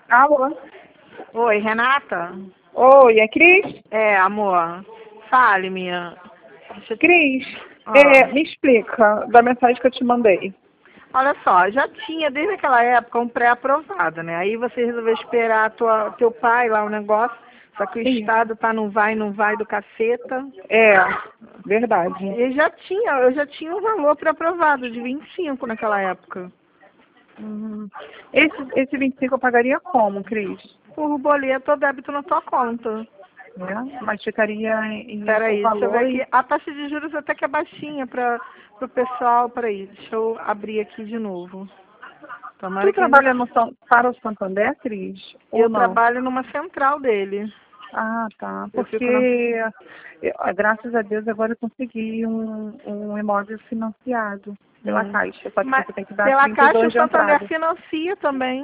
Alô? Oi, Renata? Oi, é Cris? É, amor. Fale, minha. Cris, Ah. me explica da mensagem que eu te mandei. Olha só, já tinha desde aquela época um pré-aprovado, né? Aí você resolveu esperar teu pai lá o negócio, só que o Sim. Estado tá não vai do caceta. É, verdade. E eu já tinha um valor pré-aprovado de 25 naquela época. Esse 25 eu pagaria como, Cris? Por boleto ou débito na tua conta. Mas ficaria em Peraí, o deixa eu ver valor aqui. A taxa de juros até que é baixinha para o pessoal. Peraí, deixa eu abrir aqui de novo. Tomara Tu que ainda... trabalha para o Santander, Cris? Ou Eu não? trabalho numa central dele. Ah, tá. Eu Porque, fico na... graças a Deus, agora eu consegui um imóvel financiado pela Caixa. Só que Mas você tem que dar pela Caixa 32 o de Santander entrada. financia também.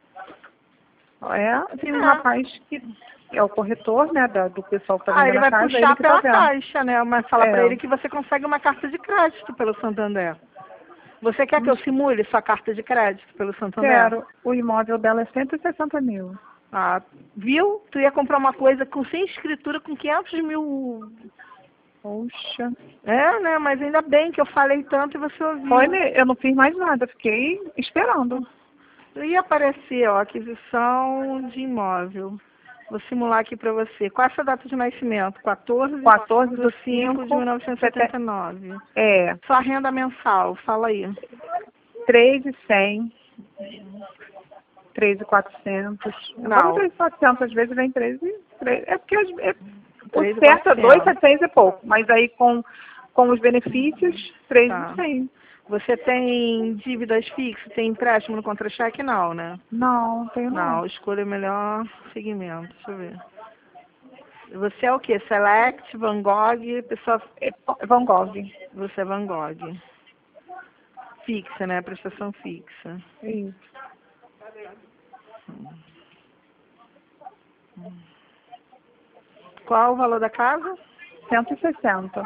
Tem um É. rapaz que é o corretor, né, do pessoal que está Ah, ele vendendo a vai casa, ele puxar que está pela vendo. Caixa, né? Mas fala pra É, ele que você consegue uma carta de crédito pelo Santander. Você quer que eu mas simule sua carta de crédito pelo Santander? quero. O imóvel dela é 160 mil. Ah, viu? Tu ia comprar uma coisa sem escritura com 500 mil. Poxa. É, né? Mas ainda bem que eu falei tanto e você Foi, ouviu. né? Eu não fiz mais nada, fiquei esperando. Ia aparecer, ó, aquisição de imóvel. Vou simular aqui pra você. Qual é a sua data de nascimento? 14 14 de do 5 de 5, 1979. é, Sua renda mensal, fala aí. 3.100, 3.400. Vamos Não, 3.400, às vezes vem 3. É porque o certo é 3.400. 2.700 e pouco, mas aí com os benefícios, Tá. 3.100. Você tem dívidas fixas? Tem empréstimo no contra-cheque? Não, né? Não, tenho não. Não, escolha o melhor segmento. Deixa eu ver. Você é o quê? Select, Van Gogh, pessoa... É Van Gogh. Você é Van Gogh. Fixa, né? Prestação fixa. Isso. Qual o valor da casa? 160.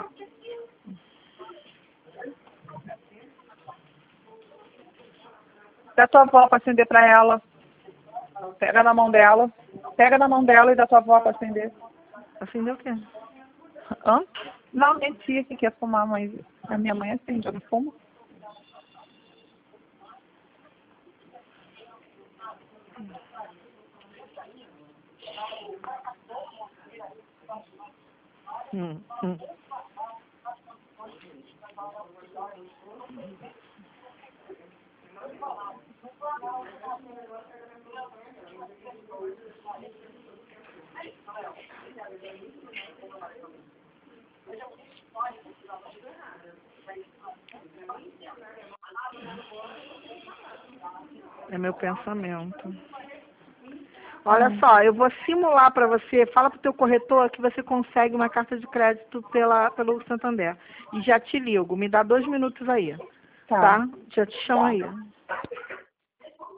Da tua avó para acender para ela. Pega na mão dela. Pega na mão dela e da tua avó para acender. Acendeu o quê? Hã? Não, minha tia que quer fumar, mas a minha mãe acende, eu não fumo. Hum, hum. É meu pensamento. Olha só, eu vou simular para você. Fala para o teu corretor que você consegue uma carta de crédito pelo Santander. E já te ligo. Me dá 2 minutos aí. Tá. Tá? Já te chamo aí.